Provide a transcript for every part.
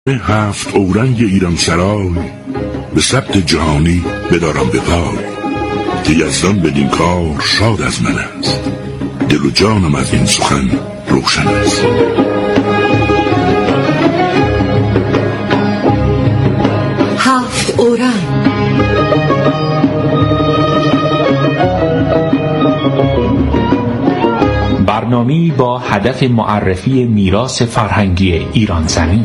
7 اورنگ ایران سرای به ثبت جهانی بدارم به پای، که یزدان بدین کار شاد از من است، دل و جانم از این سخن روشن است. هفت اورنگ. برنامه‌ای با هدف معرفی میراث فرهنگی ایران زمین.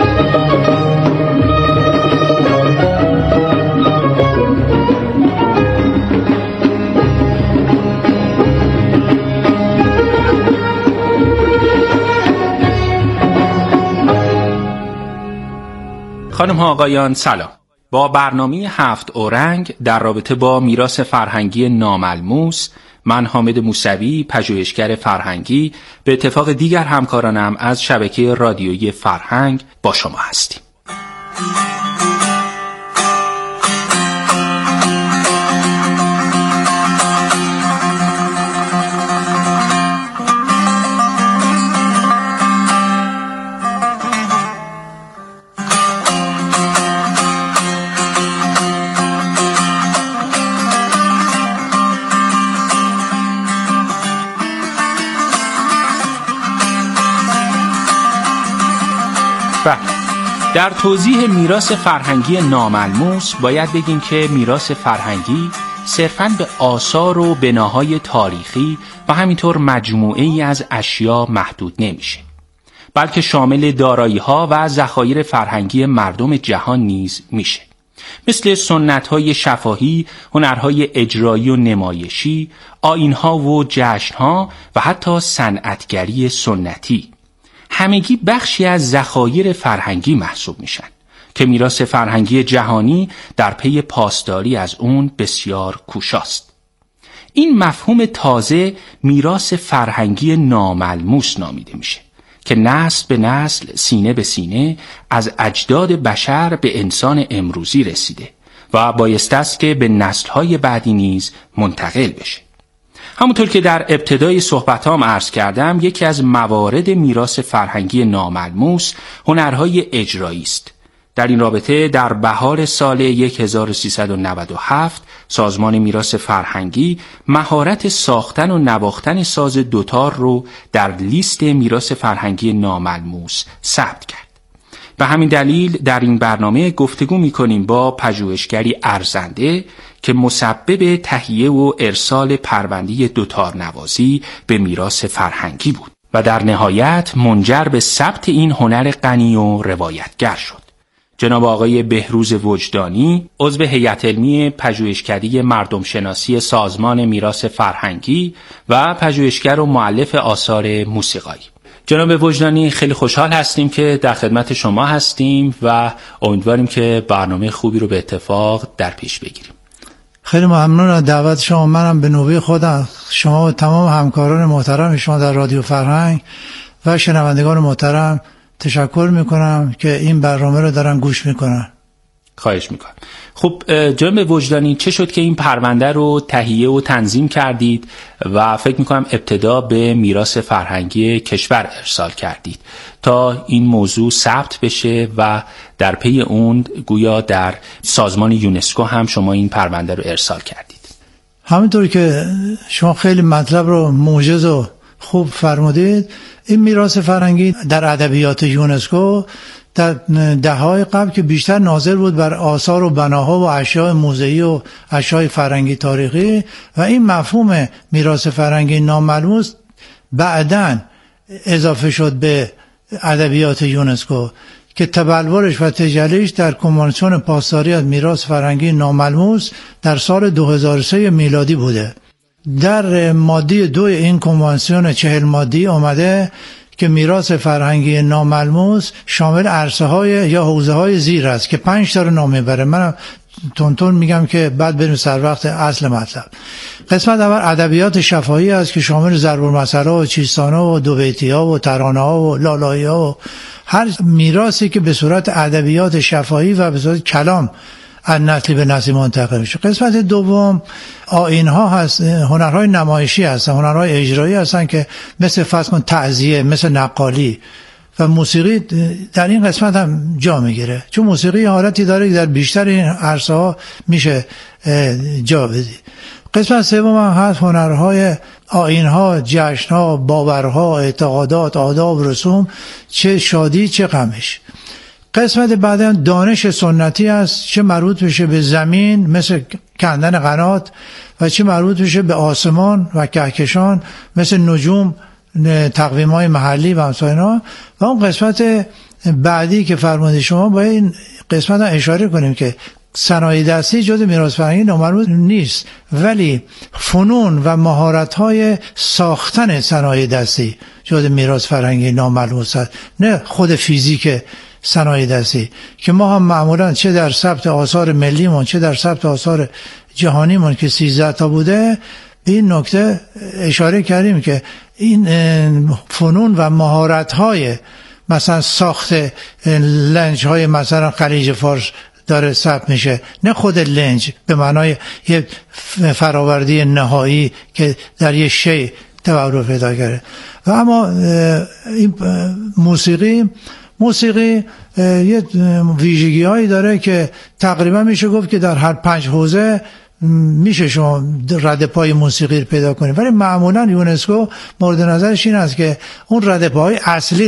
خانم ها آقایان سلام. با برنامه 7 اورنگ در رابطه با میراث فرهنگی ناملموس، من حامد موسوی، پژوهشگر فرهنگی، به اتفاق دیگر همکارانم از شبکه رادیویی فرهنگ با شما هستیم. در توضیح میراث فرهنگی ناملموس باید بگیم که میراث فرهنگی صرفاً به آثار و بناهای تاریخی و همینطور مجموعه‌ای از اشیا محدود نمیشه، بلکه شامل دارایی‌ها و ذخایر فرهنگی مردم جهان نیز میشه، مثل سنت‌های شفاهی، هنرهای اجرایی و نمایشی، آیین‌ها و جشن‌ها و حتی صنعتگری سنتی. همگی بخشی از ذخایر فرهنگی محسوب میشن که میراث فرهنگی جهانی در پی پاسداری از اون بسیار کوشاست. این مفهوم تازه میراث فرهنگی ناملموس نامیده میشه که نسل به نسل، سینه به سینه از اجداد بشر به انسان امروزی رسیده و بایسته است که به نسل‌های بعدی نیز منتقل بشه. همونطور که در ابتدای صحبتام عرض کردم، یکی از موارد میراث فرهنگی ناملموس هنرهای اجرایی است. در این رابطه در بهار سال 1397 سازمان میراث فرهنگی مهارت ساختن و نواختن ساز دوتار رو در لیست میراث فرهنگی ناملموس ثبت کرد. به همین دلیل در این برنامه گفتگو می‌کنیم با پژوهشگری ارزنده که مسبب تهیه و ارسال پرونده دوتار نوازی به میراث فرهنگی بود و در نهایت منجر به ثبت این هنر غنی و روایتگر شد. جناب آقای بهروز وجدانی، عضو هیئت علمی پژوهشکده مردم شناسی سازمان میراث فرهنگی و پژوهشگر و مؤلف آثار موسیقایی. جناب وجدانی، خیلی خوشحال هستیم که در خدمت شما هستیم و امیدواریم که برنامه خوبی رو به اتفاق در پیش بگیریم. خیلی ممنون از دعوت شما. منم به نوبه خودم شما و تمام همکاران محترم شما در رادیو فرهنگ و شنوندگان محترم تشکر میکنم که این برنامه رو دارن گوش میکنن. خواهش میکنم. خب جناب وجدانی، چه شد که این پرونده رو تهیه و تنظیم کردید و فکر میکنم ابتدا به میراث فرهنگی کشور ارسال کردید تا این موضوع ثبت بشه و در پی اون گویا در سازمان یونسکو هم شما این پرونده رو ارسال کردید؟ همینطور که شما خیلی مطلب رو موجز و خوب فرمودید، این میراث فرهنگی در ادبیات یونسکو در دهه‌های قبل که بیشتر ناظر بود بر آثار و بناها و اشیاء موزه‌ای و اشیاء فرهنگی تاریخی، و این مفهوم میراث فرهنگی ناملموس بعداً اضافه شد به ادبیات یونسکو که تبلورش و تجلیش در کنوانسیون پاسداری از میراث فرهنگی ناملموس در سال 2003 میلادی بوده. در ماده 2 این کنوانسیون 40 ماده‌ای آمده که میراث فرهنگی ناملموس شامل عرصه‌های یا حوزه‌های زیر است که 5 تا رو نام میبره. من تون میگم که بعد بریم سر وقت اصل مطلب. قسمت اول ادبیات شفاهی است که شامل ضرب المثل و چیستانه و دوبیتی‌ها و ترانه‌ها و لالایی‌ها و هر میراثی که به صورت ادبیات شفاهی و به صورت کلام از نسلی به نسلی منتقل میشه. قسمت دوم آیین‌ها هست، هنرهای نمایشی هستن، هنرهای اجرایی هستن که مثل فرض کن تعزیه، مثل نقالی و موسیقی در این قسمت هم جا میگیره، چون موسیقی حالتی داره که در بیشتر این عرصه ها میشه جا بدی. قسمت سوم هم هست هنرهای آیین‌ها، جشن‌ها، باورها، اعتقادات، آداب، رسوم، چه شادی چه غمش. قسمت بعد هم دانش سنتی است، چه مربوط بشه به زمین مثل کندن قنات و چه مربوط بشه به آسمان و کهکشان مثل نجوم، تقویم‌های محلی و همساینا. و اون قسمت بعدی که فرمودید شما، باید این قسمت هم اشاره کنیم که صنایع دستی جزو میراث فرهنگی ناملموس نیست، ولی فنون و مهارت‌های ساختن صنایع دستی جزو میراث فرهنگی ناملموس است، نه خود فیزیک صنایع دستی که ما هم معمولا چه در ثبت آثار ملیمون چه در ثبت آثار جهانیمون که 13 تا بوده به این نکته اشاره کردیم که این فنون و مهارت‌های مثلا ساخت لنج‌های مثلا خلیج فارس داره ثبت میشه، نه خود لنج به معنای یه فراوردی نهایی که در یه شی تبعر پیدا کرده. و اما این موسیقی یه ویژگی هایی داره که تقریبا میشه گفت که در هر 5 حوزه میشه شما ردپای موسیقی رو پیدا کنید، ولی معمولا یونسکو مورد نظرش این است که اون ردپای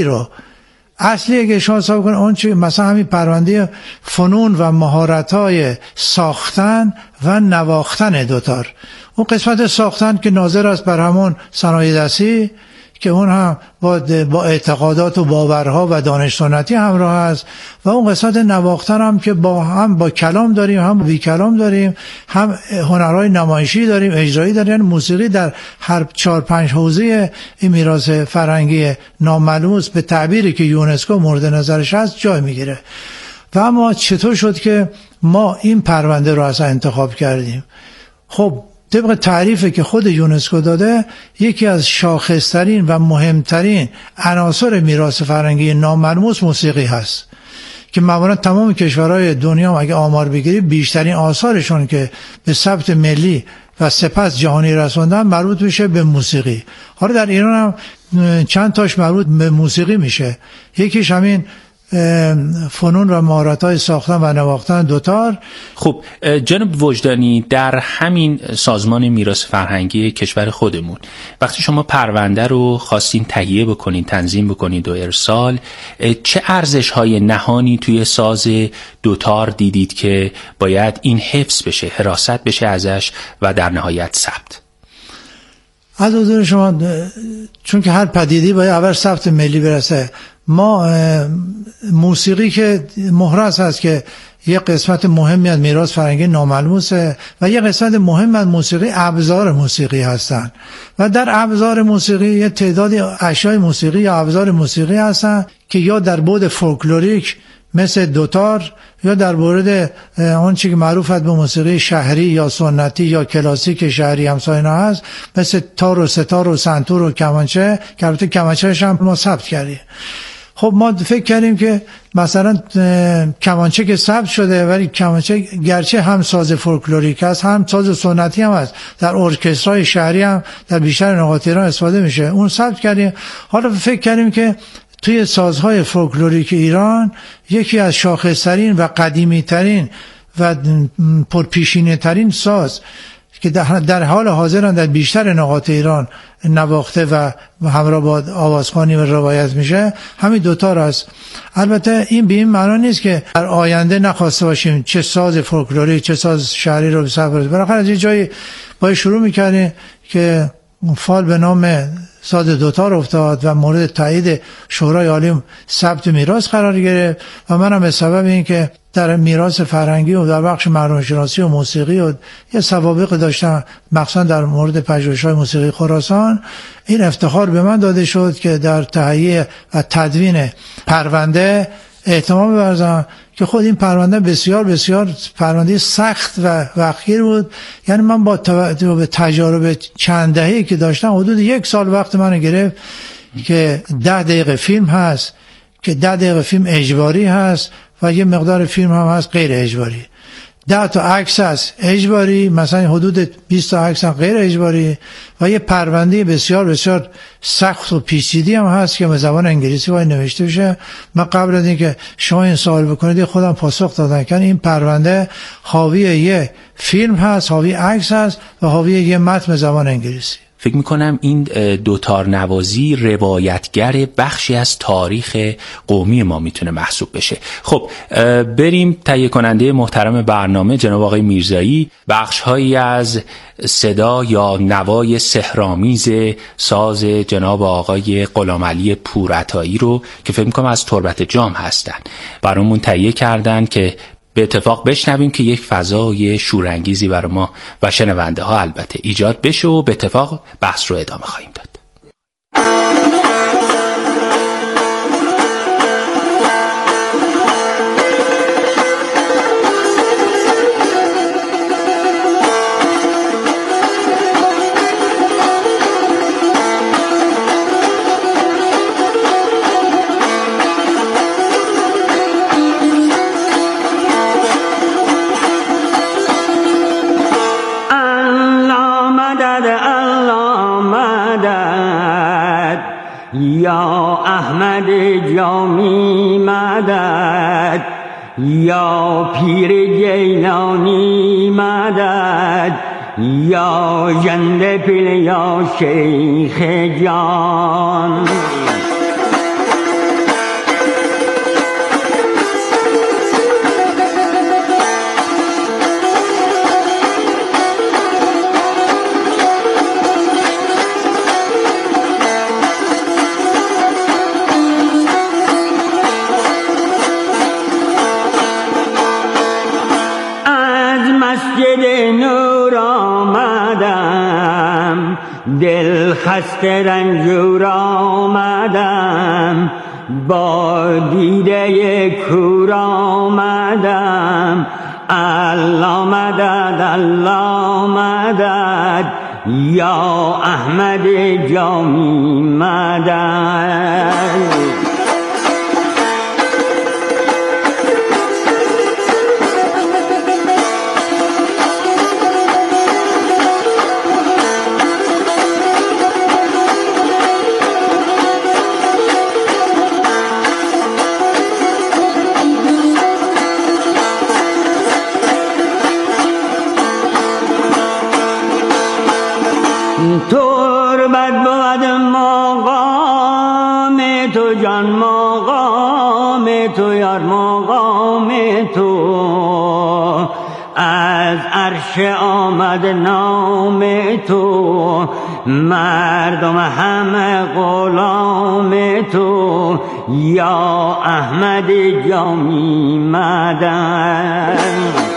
اصلی که شما حساب کنید اون چی، مثلا همین پرونده فنون و مهارت‌های ساختن و نواختن دوتار، اون قسمت ساختن که ناظر است بر همون صنایع دستی که اون هم با اعتقادات و باورها و دانش سنتی همراه است، و اون قسمت نواختن هم که هم با کلام داریم هم بی کلام داریم، هم هنرهای نمایشی داریم، اجرایی داریم. یعنی موسیقی در هر 4-5 حوزه این میراث فرهنگی ناملموس به تعبیری که یونسکو مورد نظرش هست جای میگیره. و اما چطور شد که ما این پرونده رو اصلا انتخاب کردیم؟ خب طبق تعریفی که خود یونسکو داده، یکی از شاخصترین و مهمترین عناصر میراث فرهنگی ناملموس موسیقی هست که معمولا تمام کشورهای دنیا اگه آمار بگیری بیشترین آثارشون که به ثبت ملی و سپس جهانی رسوندن مربوط میشه به موسیقی. حالا در ایران هم چند تاش مربوط به موسیقی میشه، یکیش همین فنون و مهارت‌های ساختن و نواختن دوتار. خب جناب وجدانی، در همین سازمان میراث فرهنگی کشور خودمون وقتی شما پرونده رو خواستین تهیه بکنین، تنظیم بکنید و ارسال، چه ارزش‌های نهانی توی ساز دوتار دیدید که باید این حفظ بشه، حراست بشه ازش و در نهایت ثبت؟ از حضور شما، چون که هر پدیده‌ای باید اول ثبت ملی برسه، ما موسیقی که محرز هست که یه قسمت مهمی از میراث فرهنگی ناملموسه و یه قسمت مهم از موسیقی ابزار موسیقی هستن، و در ابزار موسیقی یه تعدادی اشیاء موسیقی یا ابزار موسیقی هستن که یا در بعد فولکلوریک مثل دوتار، یا در مورد اون چیزی که معروف است به موسیقی شهری یا سنتی یا کلاسیک شهری همساینا هست، مثل تار و ستار و سنتور و کمانچه، که البته کمانچه‌اش هم ما ثبت کردیم. خب ما فکر کردیم که مثلا کمانچه که ثبت شده، ولی کمانچه گرچه هم ساز فولکلوریک است هم ساز سنتی هم است، در ارکسترهای شهری هم در بیشتر نقاط ایران استفاده میشه، اون ثبت کردیم. حالا فکر کردیم که توی سازهای فولکلوریک ایران یکی از شاخصترین و قدیمی‌ترین و پرپیشینه‌ترین ساز که در حال حاضر در بیشتر نقاط ایران نواخته و همراه با آوازخوانی و روایت میشه، همین دوتار است. البته این به این معنا نیست که در آینده نخواسته باشیم چه ساز فولکلوریک چه ساز شهری رو به ثبت برسیم. بالاخره از یه جایی باید شروع میکردیم که فال به نام ساز دوتار افتاد و مورد تایید شورای عالی ثبت میراث قرار گرفت، و منم به سبب این که در میراث فرهنگی و در بخش معلومات شناسی و موسیقی و یه سوابق داشتم، مخصوصا در مورد پژوهش‌های موسیقی خراسان، این افتخار به من داده شد که در تهیه و تدوین پرونده اهتمام بورزم که خود این پرونده بسیار بسیار پرونده سخت و وقیر بود. یعنی من با توجه به تجارب چند دهه‌ای که داشتم حدود 1 سال وقت من گرفت که 10 دقیقه فیلم هست که 10 دقیقه فیلم اجباری هست و یه مقدار فیلم هم هست غیر اجباری. 10 تا عکس هست اجباری، مثلا حدود 20 تا عکس غیر اجباری و یه پرونده بسیار بسیار سخت و پیچیده هم هست که به زبان انگلیسی باید نوشته بشه. من قبل از اینکه شما این سوال بکنید خودم پاسخ دادم که این پرونده حاوی یه فیلم هست، حاوی عکس هست و حاوی یه متن به زبان انگلیسی. فکر میکنم این دوتار نوازی روایتگر بخشی از تاریخ قومی ما میتونه محسوب بشه. خب بریم تهیه کننده محترم برنامه جناب آقای میرزایی بخشهایی از صدا یا نوای سحرآمیز ساز جناب آقای غلامعلی پورعطایی رو که فکر میکنم از تربت جام هستن برامون تهیه کردن که به اتفاق بشنویم که یک فضای شورانگیزی برای ما و شنونده ها البته ایجاد بشه و به اتفاق بحث رو ادامه خواهیم داد. یا احمد جامی مدد، یا پیر جیلانی مدد، یا ژنده پیل یا شیخ جان. دل خسته رنجور آمدم، با دیده کور آمدم. الله مدد الله مدد، یا احمد جامی مدد. تربت بود مقام تو جان، مقام تو یار، مقام تو. از عرش آمد نام تو، مردم همه غلام تو. یا احمد جامی مدد.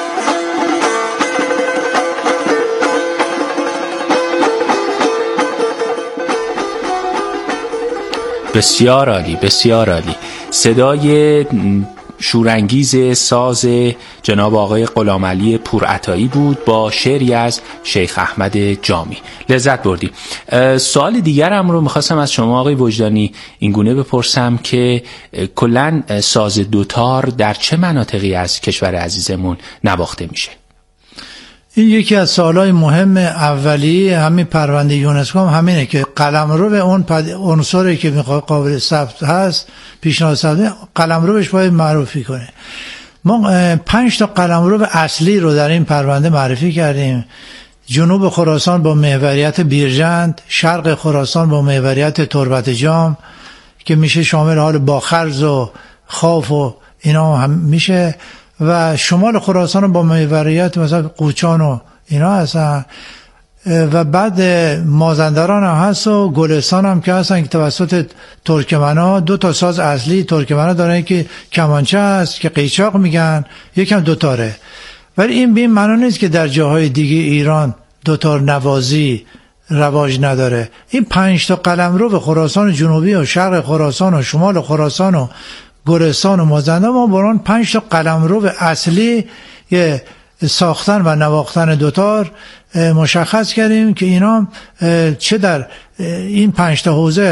بسیار عالی، بسیار عالی. صدای شورانگیز ساز جناب آقای غلامعلی پورعطایی بود با شعری از شیخ احمد جامی. لذت بردیم. سوال دیگرم رو میخواستم از شما آقای وجدانی اینگونه بپرسم که کلاً ساز دوتار در چه مناطقی از کشور عزیزمون نواخته میشه؟ این یکی از سوالای مهم اولی همین پرونده یونسکو همینه که قلمرو به اون عنصری که قابل ثبت هست پیشنهاد ثبت قلمروش باید معرفی کنه. ما 5 تا قلمرو اصلی رو در این پرونده معرفی کردیم. جنوب خراسان با محوریت بیرجند، شرق خراسان با محوریت تربت جام که میشه شامل حال باخرز و خاف و اینا هم میشه، و شمال خراسان با محوریت مثلا قوچان و اینا هستن، و بعد مازندران هم هست و گلستان هم که هستن که توسط ترکمنا 2 تا ساز اصلی ترکمنا دارن که کمانچه هست که قیچاق میگن، یکم دوتاره. ولی این به این معنی نیست که در جاهای دیگه ایران دوتار نوازی رواج نداره. این 5 تا قلمرو به خراسان جنوبی و شرق خراسان و شمال خراسان و گلستان و مازندران ما بران 5 تا قلمرو اصلی ساختن و نواختن دوتار مشخص کردیم که اینا چه در این 5 تا حوزه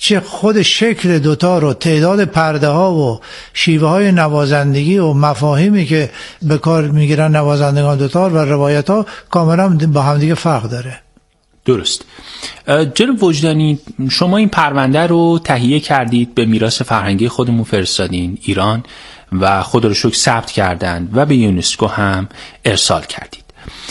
چه خود شکل دوتار و تعداد پرده ها و شیوه های نوازندگی و مفاهیمی که به کار میگیرن نوازندگان دوتار و روایت ها کاملا با همدیگه فرق داره. درست. جناب وجدانی، شما این پرونده رو تهیه کردید، به میراث فرهنگی خودمون فرستادین ایران و خدا رو شکر ثبت کردن و به یونسکو هم ارسال کردید.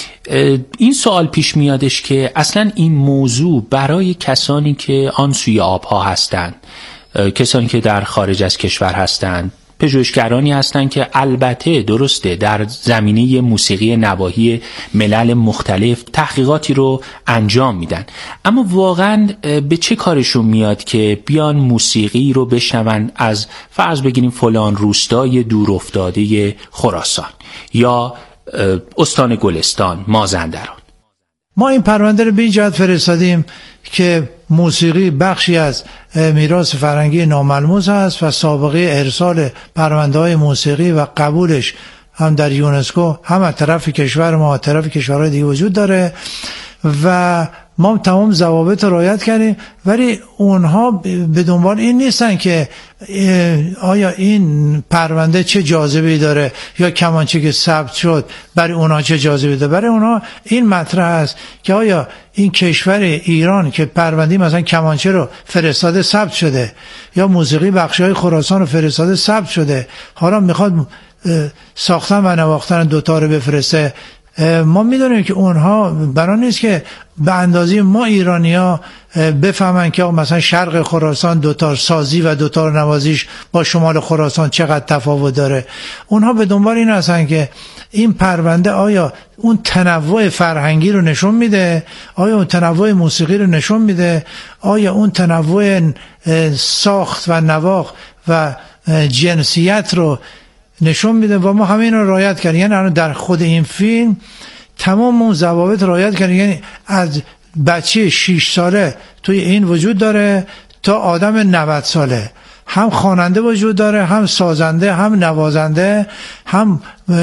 این سوال پیش میادش که اصلا این موضوع برای کسانی که آن سوی آبها هستند، کسانی که در خارج از کشور هستند، پژوهشگرانی هستند که البته درسته در زمینه موسیقی نواحی ملل مختلف تحقیقاتی رو انجام میدن، اما واقعا به چه کارشون میاد که بیان موسیقی رو بشنون از فرض بگیریم فلان روستای دور افتاده خراسان یا استان گلستان، مازندران؟ ما این پرونده رو به این جهت فرستادیم که موسیقی بخشی از میراث فرهنگی ناملموس است و سابقه ارسال پرونده‌های موسیقی و قبولش هم در یونسکو هم از طرف کشور ما، از طرف کشورهای دیگه وجود داره و ما تمام ضوابط رعایت کردیم، ولی اونها به دنبال این نیستن که آیا این پرونده چه جاذبه‌ای داره یا کمانچه که ثبت شد برای اونها چه جاذبه‌ای داره. برای اونها این مطرح است که آیا این کشور ایران که پرونده مثلا کمانچه رو فرستاده ثبت شده یا موسیقی بخش‌های خراسان رو فرستاده ثبت شده، حالا میخواد ساختن و نواختن دوتا رو بفرسته. ما میدونیم که اونها برای نیست که به اندازه ما ایرانی‌ها بفهمن که مثلا شرق خراسان دوتار سازی و دوتار نوازیش با شمال خراسان چقدر تفاوت داره. اونها به دنبال این هستن که این پرونده آیا اون تنوع فرهنگی رو نشون میده، آیا اون تنوع موسیقی رو نشون میده، آیا اون تنوع ساخت و نواخت و جنسیت رو نشون میده. و ما همین رو رعایت کردیم. یعنی در خود این فیلم تمام اون ضوابط رعایت کردیم. یعنی از بچه 6 ساله توی این وجود داره تا آدم 90 ساله، هم خواننده وجود داره، هم سازنده، هم نوازنده، هم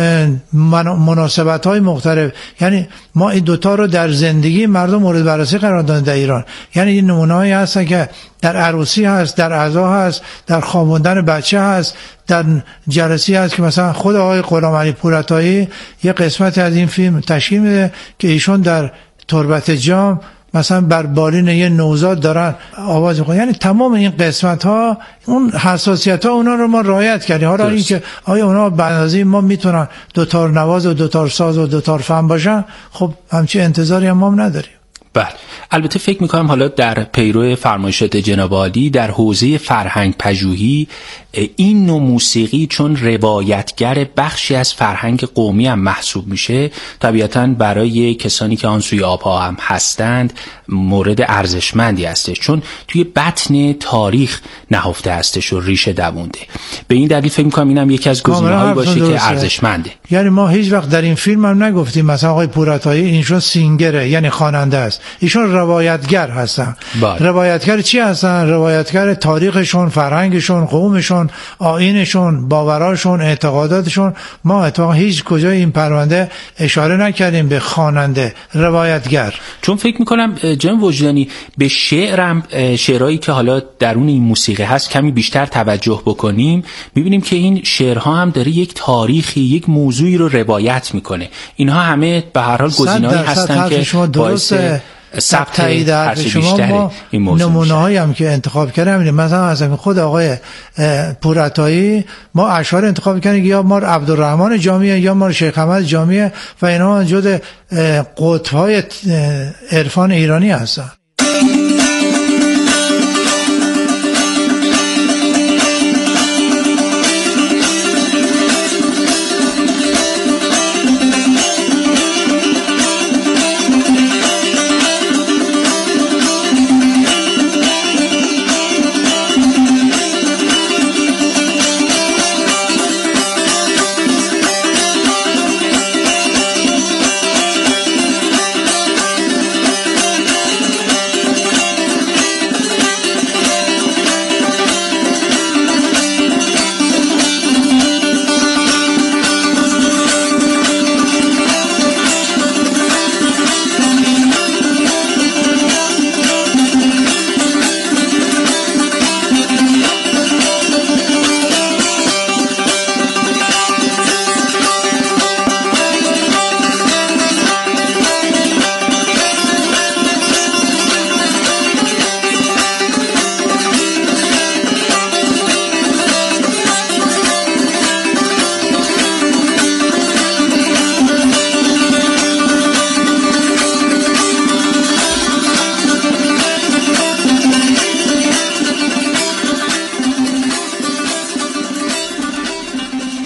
مناسبت‌های مختلف. یعنی ما این دوتا رو در زندگی مردم مورد بررسی قرار دادن در ایران. یعنی این نمونه‌هایی هستن که در عروسی هست، در عزا هست، در خوابوندن بچه هست، در جلسی هست که مثلا خود آقای غلامعلی پورعطایی یه قسمتی از این فیلم تشکیل میده که ایشون در تربت جام مثلا بر بالین یه نوزاد دارن آواز میخونن. یعنی تمام این قسمت ها، اون حساسیت ها، اونا رو ما رعایت کردیم. حالا این که آیا اونا به اندازه ما میتونن دوتار نواز و دوتار ساز و دوتار فن باشن، خب همچین انتظاری هم ما نداریم. بله، البته فکر میکنم حالا در پیرو فرمایشات جناب عالی در حوزه فرهنگ پژوهی این نوع موسیقی چون روایتگر بخشی از فرهنگ قومی هم محسوب میشه، طبیعتاً برای کسانی که آن سوی آبها هم هستند مورد ارزشمندی هستش، چون توی بطن تاریخ نهفته هستش و ریشه دوونده. به این دلیل فکر میکنم اینم یکی از گزینه‌هایی باشه که ارزشمنده. یعنی ما هیچ وقت در این فیلم هم نگفتیم مثلا آقای پورعطایی اینشون سینگره، یعنی خواننده است. ایشون روایتگر هستن. روایتگر چی هستن؟ روایتگر تاریخشون، فرهنگشون، قومشون، آیینشون، باوراشون، اعتقاداتشون. ما اتفاقا هیچ کجای این پرونده اشاره نکردیم به خواننده، روایتگر. چون فکر میکنم جناب وجدانی به شعرم، شعرهایی که حالا درون این موسیقی هست کمی بیشتر توجه بکنیم، میبینیم که این شعرها هم داره یک تاریخی، یک موضوعی رو روایت میکنه. اینها همه به هر حال گزینه‌ای هستن که باعث ثبت هرچه بیشتر این موضوع. نمونه‌هایی هم که انتخاب کردیم مثلا از خود آقای پورعطایی ما اشعار انتخاب کردیم، یا ما عبدالرحمن جامیه یا ما شیخ احمد جامیه و اینا جزو قطب‌های عرفان ایرانی هستن.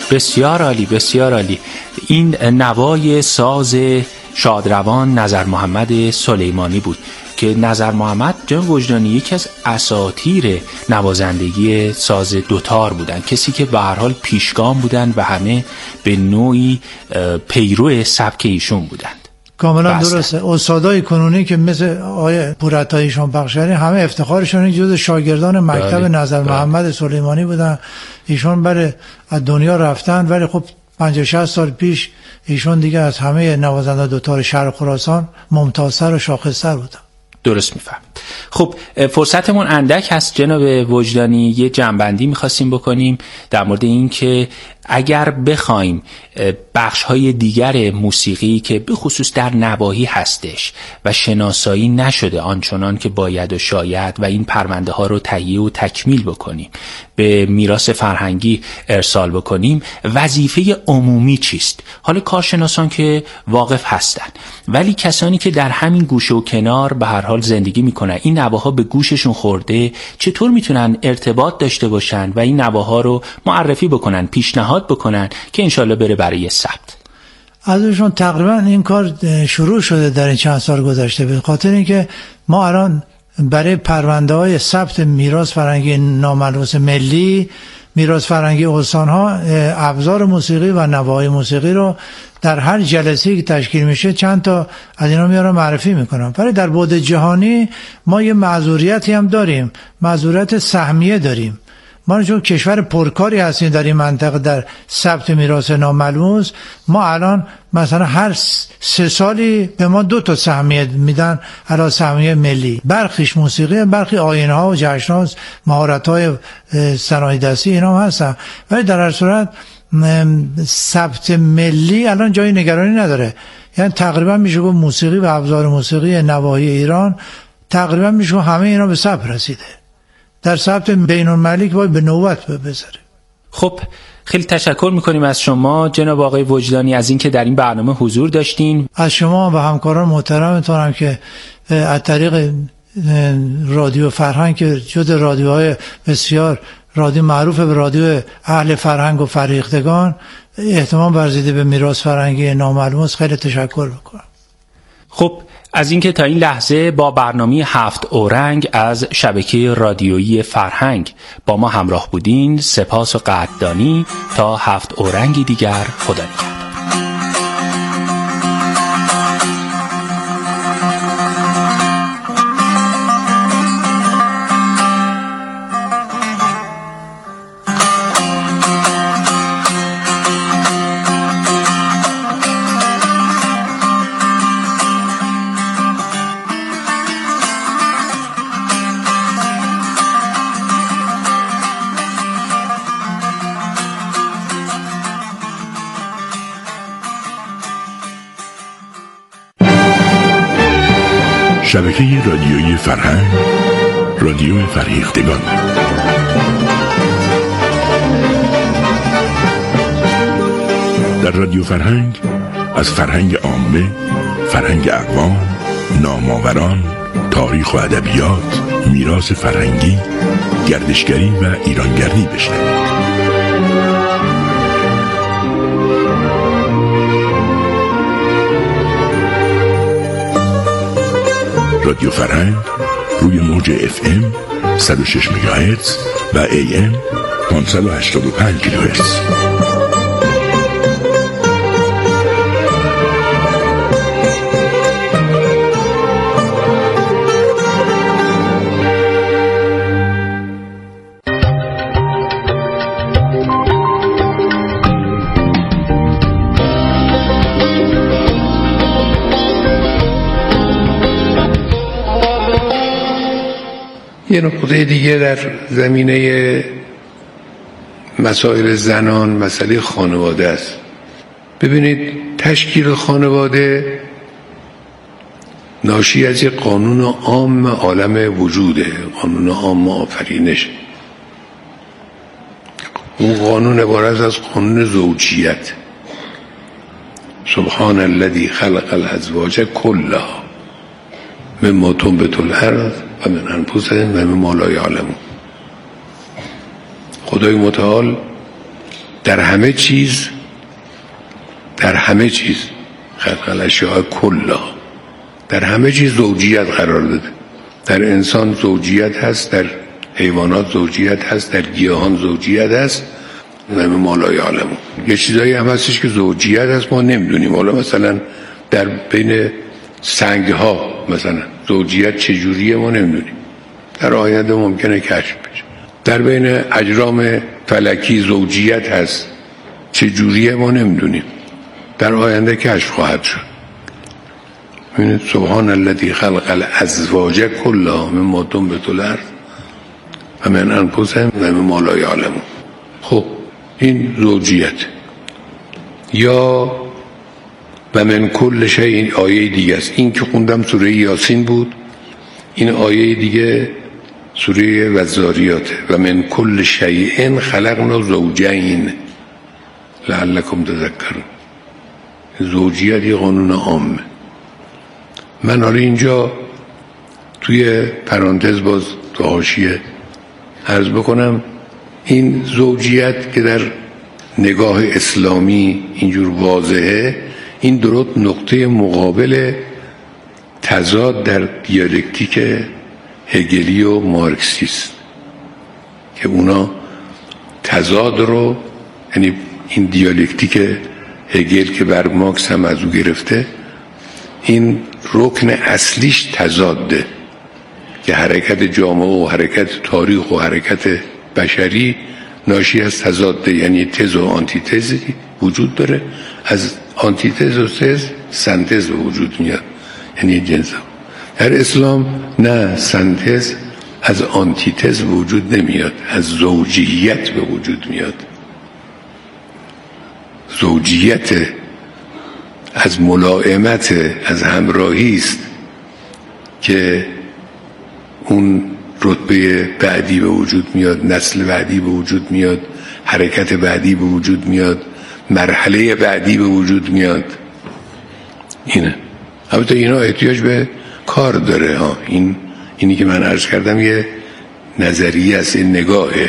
بسیار عالی، بسیار عالی. این نوای ساز شادروان نظر محمد سلیمانی بود که نظر محمد جان وجدانی یکی از اساطیر نوازندگی ساز دوتار بودن، کسی که به هر حال پیشگام بودن و همه به نوعی پیرو سبک ایشون بودند. کاملا درسته. استادای کنونی که مثل آقای پورعطایی شامبخشری همه افتخارشون جزو شاگردان مکتب نظر محمد سلیمانی بودن. ایشون برای از دنیا رفتن، ولی خب 50-60 سال پیش ایشون دیگه از همه نوازنده دوتار شرق خراسان ممتازتر و شاخصتر بودن. درست میفهم. خب فرصتمون اندک هست جناب وجدانی، یه جنبندی میخواستیم بکنیم در مورد این که اگر بخوایم بخش‌های دیگر موسیقی که به خصوص در نواحی هستش و شناسایی نشده آنچنان که باید و شاید و این پرونده ها رو تهیه و تکمیل بکنیم، به میراث فرهنگی ارسال بکنیم، وظیفه عمومی چیست؟ حالا کارشناسان که واقف هستن، ولی کسانی که در همین گوشه و کنار به هر حال زندگی میکنن، این نواها به گوششون خورده، چطور میتونن ارتباط داشته باشن و این نواها رو معرفی بکنن، پیشنهاد بکنن که انشالله بره برای ثبت؟ ازشون تقریبا این کار شروع شده در این چند سال گذشته، به خاطر اینکه ما الان برای پرونده های ثبت میراث فرهنگی ناملموس ملی، میراث فرهنگی استان‌ها، ابزار موسیقی و نواهای موسیقی رو در هر جلسه‌ای که تشکیل میشه چند تا از اینا میارم معرفی میکنم. ولی در بعد جهانی ما یه معذوریتی هم داریم، معذوریت سهمیه داریم. ما چون کشور پرکاری هستیم در این منطقه در ثبت میراث ناملموس، ما الان مثلا هر 3 سالی به ما 2 تا سهمیه میدن، علاوه سهمیه ملی، برخیش موسیقی، برخی آیین‌ها و جشن‌ها، مهارت‌های صنایع دستی اینا هم هستن. ولی در هر صورت ثبت ملی الان جای نگرانی نداره. یعنی تقریبا میشه گفت موسیقی و ابزار موسیقی نواحی ایران تقریبا میشه گفت همه اینا به ثبت رسیده. در ثبت بین‌المللی باید به نوبت بذاره. خب خیلی تشکر میکنیم از شما جناب آقای وجدانی از اینکه در این برنامه حضور داشتین. از شما و همکاران محترمتونم که از طریق رادیو فرهنگ که جز رادیوهای بسیار رادیو معروف به رادیو اهل فرهنگ و فرهیختگان اهتمام ورزیده به میراث فرهنگی ناملموس، خیلی تشکر میکنم. خب از اینکه تا این لحظه با برنامه 7 اورنگ از شبکه رادیویی فرهنگ با ما همراه بودین، سپاس و قدردانی. تا 7 اورنگی دیگر، خدا نگهدار. شبکه رادیویی فرهنگ، رادیو فرهیختگان. در رادیو فرهنگ از فرهنگ عامه، فرهنگ اقوام، نام‌آوران، تاریخ و ادبیات، میراث فرهنگی، گردشگری و ایرانگردی بشنوید. رادیو فرهنگ روی موج FM 106 مگاهرتز و AM 585 کیلوهرتز. یه نقطه دیگه در زمینه مسائل زنان مسئله خانواده است. ببینید تشکیل خانواده ناشی از یک قانون عام عالم وجوده، قانون عام آفرینش. اون قانون عبارت از قانون زوجیت. سبحان الذی خلق الازواج کلها مما تنبت الارض و من انفسهم و مما لا یعلمون. خدای متعال در همه چیز خلق الاشیاء کلها، در همه چیز زوجیت قرار داده. در انسان زوجیت هست، در حیوانات زوجیت هست، در گیاهان زوجیت هست و ما لا یعلمون. یه چیزایی هم هستش که زوجیت هست ما نمیدونیم. حالا مثلا در بین سنگ ها مثلا زوجیت چجوریه ما نمیدونیم، در آینده ممکنه کشف بشه. در بین اجرام فلکی زوجیت هست، چجوریه ما نمیدونیم، در آینده کشف خواهد شد. ببینید سبحان الذی خلق الازواج کلها مما تنبت الارض و من انفسهم و مما لا یعلمون. خب این زوجیت. یا و من کل شیء، این آیه دیگه است. این که خوندم سوره یاسین بود، این آیه دیگه سوره والذاریاته. و من کل شیء خلقنا زوجین لعلکم تذکرون. زوجیت یه قانون عامه. من حالا اینجا توی پرانتز باز تو حاشیه عرض بکنم، این زوجیت که در نگاه اسلامی اینجور واضحه، این درست نقطه مقابل تضاد در دیالکتیک هگلی و مارکسیست که اونا تضاد رو، یعنی این دیالکتیک هگل که بر مارکس هم از او گرفته، این رکن اصلیش تضاده که حرکت جامعه و حرکت تاریخ و حرکت بشری ناشی از تضاده، یعنی تز و آنتیتز وجود داره. از آنتیتز و تز سنتز به وجود میاد، یعنی جنس. در اسلام نه، سنتز از آنتیتز به وجود نمیاد، از زوجیت به وجود میاد. زوجیت از ملائمت، از همراهی است که اون رتبه بعدی به وجود میاد، نسل بعدی به وجود میاد، حرکت بعدی به وجود میاد، مرحله بعدی به وجود میاد. اینه. البته اینا احتیاج به کار داره ها. اینی که من عرض کردم یه نظریه است، این نگاهه.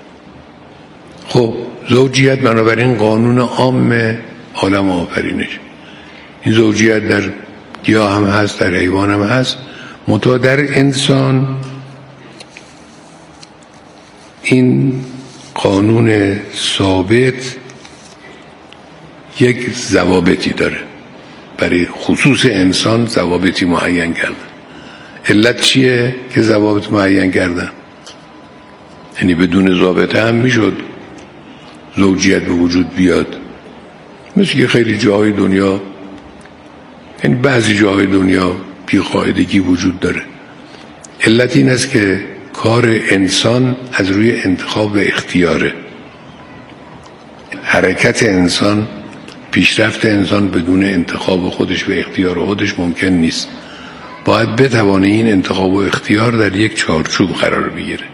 خب زوجیت بنابراین قانون عام عالم آفرینش. این زوجیت در گیاه هم هست، در حیوان هم هست، منتها در انسان این قانون ثابت یک ضوابطی داره. برای خصوص انسان ضوابطی معین کردن. علت چیه که ضوابط معین کردن؟ یعنی بدون ضابطه هم میشد زوجیت به وجود بیاد، مثل که خیلی جاهای دنیا، یعنی بعضی جاهای دنیا بی‌قاعدگی وجود داره. علت این است که کار انسان از روی انتخاب و اختیاره. حرکت انسان، پیشرفت انسان بدون انتخاب خودش و اختیار خودش ممکن نیست. باید بتوانه این انتخاب و اختیار در یک چارچوب قرار بگیره.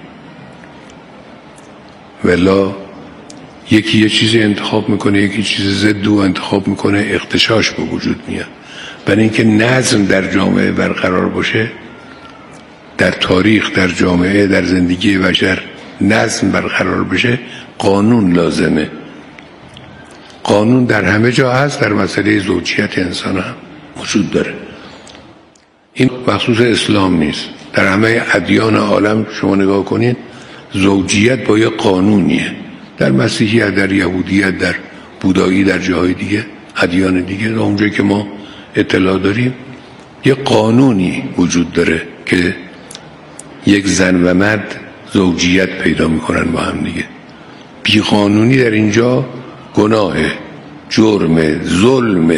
ولی یکی یه چیزی انتخاب میکنه، یکی چیز ضد او انتخاب میکنه، اغتشاش به وجود میاد. برای اینکه نظم در جامعه برقرار باشه، در تاریخ، در جامعه، در زندگی بشر نظم برقرار بشه، قانون لازمه. قانون در همه جا هست، در مسئله زوجیت انسان هم وجود داره. این مخصوص اسلام نیست، در همه ادیان عالم شما نگاه کنید زوجیت با یه قانونیه. در مسیحیت، در یهودیت، در بودایی، در جاهای دیگه، ادیان دیگه، اونجایی که ما اطلاع داریم یه قانونی وجود داره که یک زن و مرد زوجیت پیدا میکنن با هم دیگه. بی قانونی در اینجا گناه، جرم، ظلم،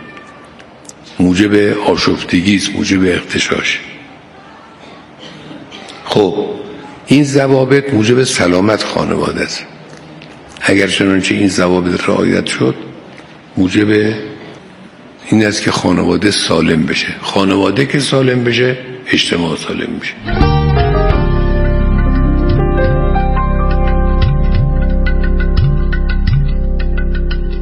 موجب آشفتگی است، موجب اغتشاش. خب این ضوابط موجب سلامت خانواده است. اگر چنانچه این ضوابط رعایت شد، موجب این است که خانواده سالم بشه. خانواده که سالم بشه، اجتماع سالم بشه.